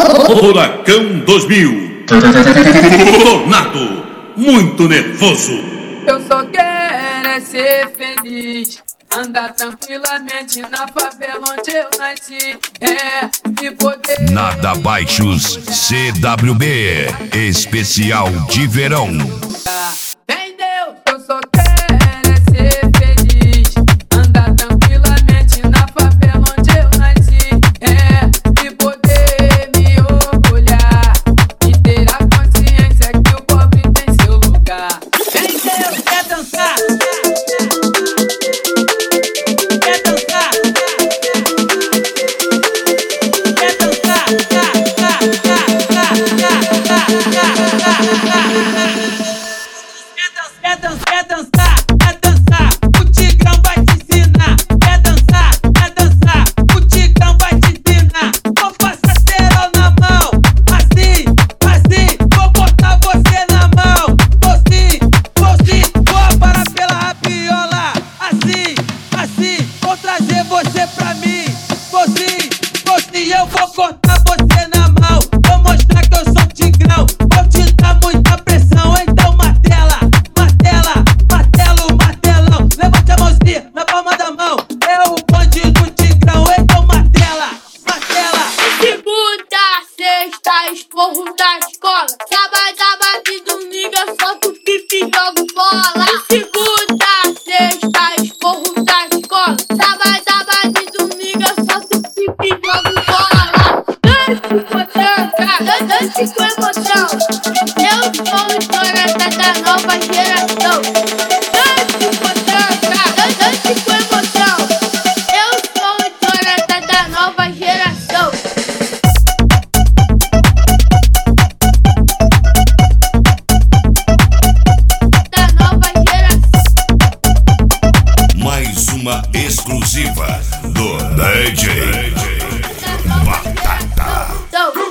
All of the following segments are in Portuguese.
Furacão 2000. Tornado, muito nervoso. Eu só quero é ser feliz, andar tranquilamente na favela onde eu nasci, e poder... Nada Baixos CWB, especial de verão. Entendeu? Eu só quero é ser feliz, andar tranquilamente na favela onde eu nasci, e poder me orgulhar e ter a consciência que o pobre tem seu lugar. Entendeu? Quer dançar? Quer dançar? Quer dançar? Quer dançar, o Tigrão vai te ensinar. Quer dançar, o Tigrão vai te ensinar. Vou passar cerol na mão, assim, vou botar você na mão. Vou parar pela rapiola, assim, vou trazer você pra mim. Eu vou cortar você na mão, vou mostrar que eu sou Tigrão. Vou te dar muita pressão, então martela. Martelão, levante a mãozinha na palma da mão. É o bonde do Tigrão, então martela. Segunda, sexta, esporro da escola. Sábado e domingo eu solto pipi e jogo bola. Segunda, sexta, esporro da escola. Sábado e domingo eu solto pipi e jogo bola. Dance com emoção. Eu sou o estourada da nova geração. Dance com emoção. Eu sou o estourada da nova geração. Da nova geração. Mais uma exclusiva do DJ Batata.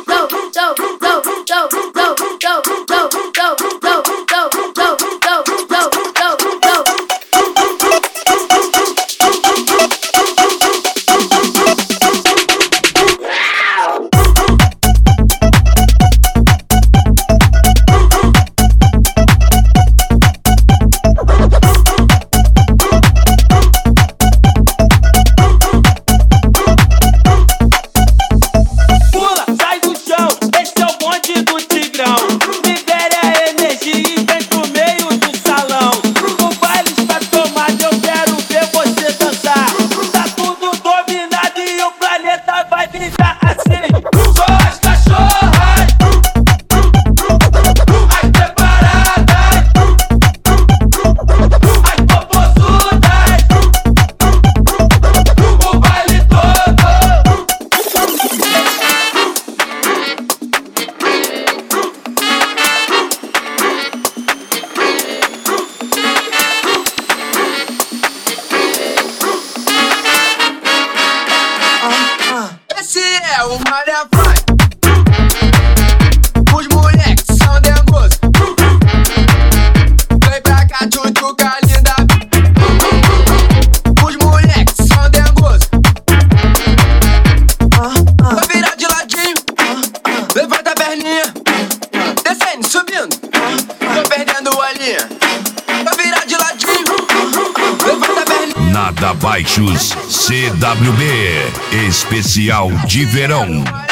Esse é o Maria Vai. Os moleques são dengosos. Vem pra cá, tchutchuca linda. Os moleques são dengosos. Vai virar de ladinho. Levanta a perninha. Descendo, subindo. Tô perdendo a linha. Vai virar de ladinho. Levanta a perninha. Nada Baixos CWB, especial de verão.